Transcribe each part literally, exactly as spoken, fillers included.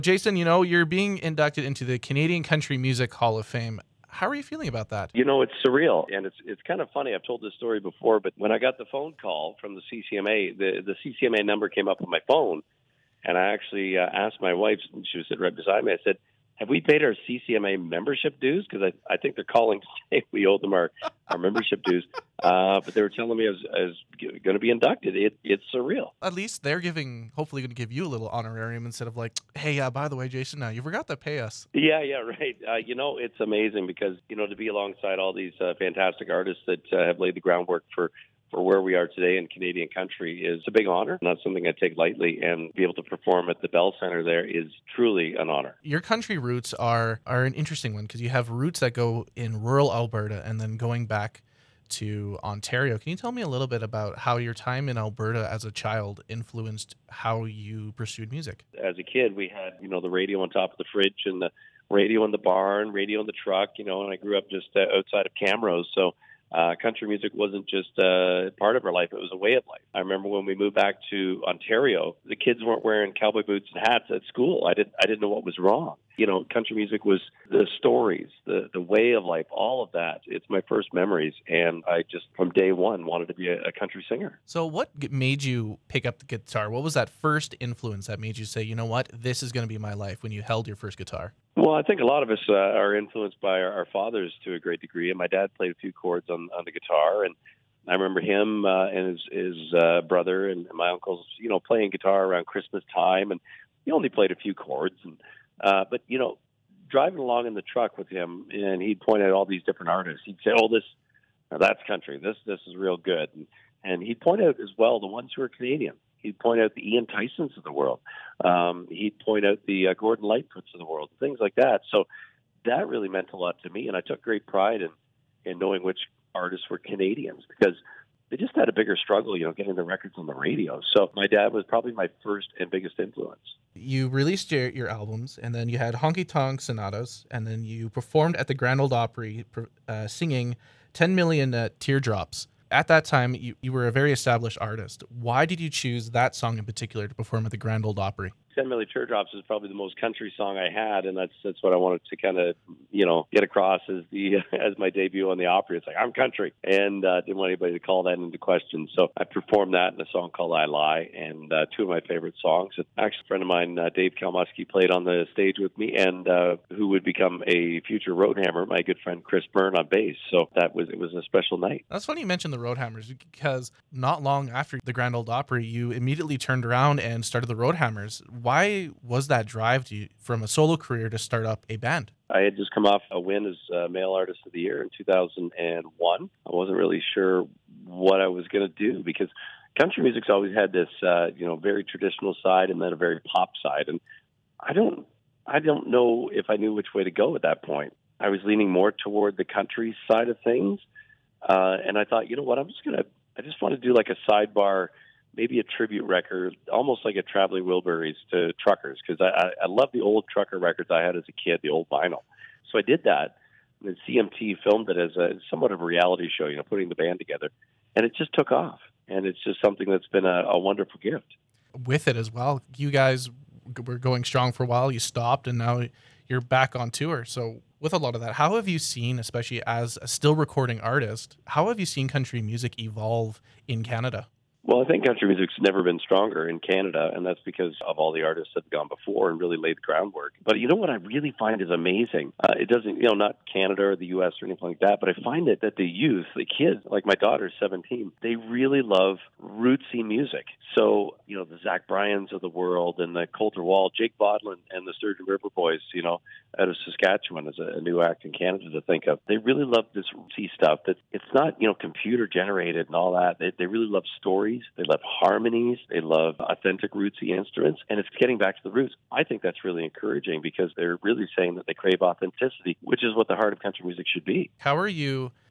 Jason, you know, you're being inducted into the Canadian Country Music Hall of Fame. How are you feeling about that? You know, it's surreal, and it's it's kind of funny. I've told this story before, but when I got the phone call from the C C M A, the, the C C M A number came up on my phone, and I actually uh, asked my wife, and she was sitting right beside me, I said, have we paid our C C M A membership dues? Because I, I think they're calling to say we owe them our, our membership dues. Uh, but they were telling me I was, I was going to be inducted. It, it's surreal. At least they're giving, hopefully going to give you a little honorarium instead of like, hey, uh, by the way, Jason, now you forgot to pay us. Yeah, yeah, right. Uh, you know, it's amazing because, you know, to be alongside all these uh, fantastic artists that uh, have laid the groundwork for for where we are today in Canadian country is a big honor, not something I take lightly, and be able to perform at the Bell Centre there is truly an honor. Your country roots are are an interesting one because you have roots that go in rural Alberta and then going back to Ontario. Can you tell me a little bit about how your time in Alberta as a child influenced how you pursued music? As a kid, we had, you know, the radio on top of the fridge and the radio in the barn, radio in the truck, you know, and I grew up just uh, outside of Camrose, so Uh, country music wasn't just uh, part of our life, it was a way of life. I remember when we moved back to Ontario, the kids weren't wearing cowboy boots and hats at school. I didn't I didn't know what was wrong. You know, country music was the stories, the, the way of life, all of that. It's my first memories, and I just, from day one, wanted to be a, a country singer. So what g- made you pick up the guitar? What was that first influence that made you say, you know what, this is going to be my life, when you held your first guitar? Well, I think a lot of us uh, are influenced by our, our fathers to a great degree, and my dad played a few chords on, on the guitar, and I remember him uh, and his, his uh, brother and my uncles, you know, playing guitar around Christmas time, and he only played a few chords, and uh, but, you know, driving along in the truck with him, and he'd point out all these different artists. He'd say, oh, this, now that's country, this this is real good, and, and he'd point out as well the ones who are Canadian. He'd point out the Ian Tysons of the world. Um, he'd point out the uh, Gordon Lightfoots of the world, things like that. So that really meant a lot to me, and I took great pride in, in knowing which artists were Canadians because they just had a bigger struggle, you know, getting the records on the radio. So my dad was probably my first and biggest influence. You released your, your albums, and then you had Honky Tonk Sonatas, and then you performed at the Grand Ole Opry uh, singing ten million uh, Teardrops. At that time, you, you were a very established artist. Why did you choose that song in particular to perform at the Grand Ole Opry? ten million Teardrops is probably the most country song I had, and that's that's what I wanted to kind of, you know, get across as the as my debut on the Opry. It's like, I'm country, and uh, didn't want anybody to call that into question. So I performed that in a song called I Lie, and uh, two of my favorite songs. Actually, a friend of mine, uh, Dave Kalmusky, played on the stage with me, and uh, who would become a future Roadhammer, my good friend Chris Byrne on bass. So that was it was a special night. That's funny you mentioned the Roadhammers because not long after the Grand Ole Opry, you immediately turned around and started the Roadhammers. Why was that drive to you from a solo career to start up a band? I had just come off a win as uh, Male Artist of the Year in two thousand one. I wasn't really sure what I was going to do because country music's always had this, uh, you know, very traditional side and then a very pop side. And I don't, I don't know if I knew which way to go at that point. I was leaning more toward the country side of things. Uh, and I thought, you know what, I'm just going to, I just want to do like a sidebar, maybe a tribute record, almost like a Traveling Wilburys to truckers, because I, I, I love the old trucker records I had as a kid, the old vinyl. So I did that. And C M T filmed it as a somewhat of a reality show, you know, putting the band together. And it just took off. And it's just something that's been a, a wonderful gift. With it as well, you guys were going strong for a while. You stopped, and now you're back on tour. So with a lot of that, how have you seen, especially as a still recording artist, how have you seen country music evolve in Canada? Well, I think country music's never been stronger in Canada, and that's because of all the artists that have gone before and really laid the groundwork. But you know what I really find is amazing? Uh, it doesn't, you know, not Canada or the U S or anything like that, but I find it that the youth, the kids, like my daughter's seventeen, they really love rootsy music. So, you know, the Zach Bryans of the world and the Coulter Wall, Jake Bodlin and the Sturgeon River Boys, you know, out of Saskatchewan is a, a new act in Canada to think of. They really love this rootsy stuff that it's not, you know, computer generated and all that. They, they really love stories. They love harmonies. They love authentic rootsy instruments. And it's getting back to the roots. I think that's really encouraging because they're really saying that they crave authenticity, which is what the heart of country music should be. How are you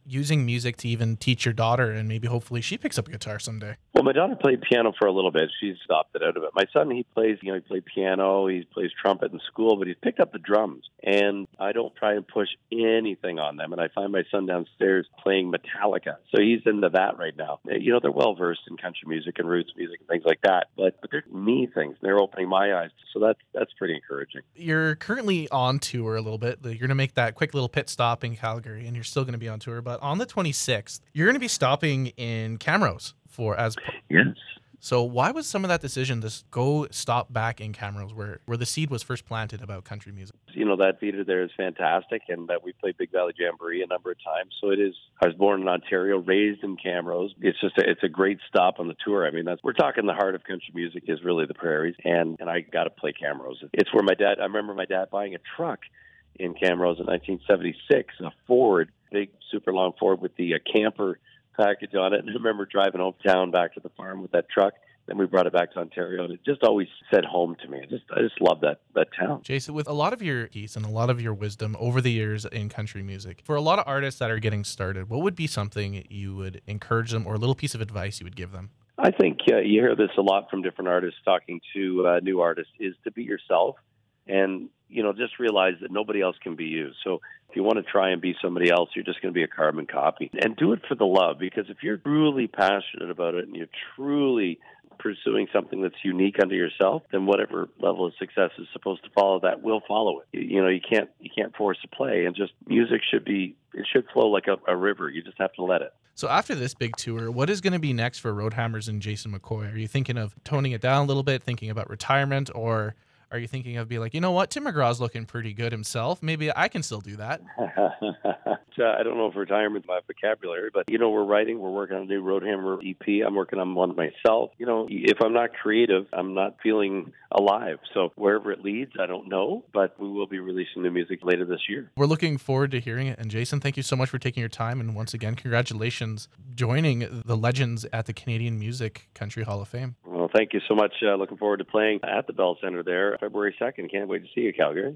using music to even teach your daughter and maybe hopefully she picks up a guitar someday? Well, my daughter played piano for a little bit. She's opted out of it. My son, he plays, you know, he played piano, he plays trumpet in school, but he's picked up the drums. And I don't try and push anything on them. And I find my son downstairs playing Metallica. So he's into that right now. You know, they're well versed in country music and roots music and things like that. But but they're me things. They're opening my eyes. So that's that's pretty encouraging. You're currently on tour a little bit. You're going to make that quick little pit stop in Calgary, and you're still going to be on tour. But on the twenty-sixth, you're going to be stopping in Camrose for as. Yes. So why was some of that decision to go stop back in Camrose, where where the seed was first planted about country music? You know, that theater there is fantastic, and that we played Big Valley Jamboree a number of times. So it is. I was born in Ontario, raised in Camrose. It's just a, it's a great stop on the tour. I mean, that's, we're talking the heart of country music is really the prairies, and and I got to play Camrose. It's where my dad. I remember my dad buying a truck in Camrose in nineteen seventy-six, a Ford, big super long Ford with the uh, camper package on it. And I remember driving home town back to the farm with that truck. Then we brought it back to Ontario, and it just always said home to me. I just, I just love that that town. Jason, with a lot of your keys and a lot of your wisdom over the years in country music, for a lot of artists that are getting started, what would be something you would encourage them, or a little piece of advice you would give them? I think uh, you hear this a lot from different artists talking to uh, new artists, is to be yourself, and you know, just realize that nobody else can be you. So if you want to try and be somebody else, you're just going to be a carbon copy. And do it for the love, because if you're truly passionate about it and you're truly pursuing something that's unique unto yourself, then whatever level of success is supposed to follow that will follow it. You, you know, you can't you can't force a play, and just music should be it should flow like a, a river. You just have to let it. So after this big tour, what is going to be next for Roadhammers and Jason McCoy? Are you thinking of toning it down a little bit, thinking about retirement, or are you thinking of being like, you know what, Tim McGraw's looking pretty good himself. Maybe I can still do that. I don't know if retirement's my vocabulary, but, you know, we're writing. We're working on a new Roadhammer E P. I'm working on one myself. You know, if I'm not creative, I'm not feeling alive. So wherever it leads, I don't know, but we will be releasing new music later this year. We're looking forward to hearing it. And Jason, thank you so much for taking your time. And once again, congratulations joining the legends at the Canadian Music Country Hall of Fame. Well, thank you so much. Uh, looking forward to playing at the Bell Center there February second. Can't wait to see you, Calgary.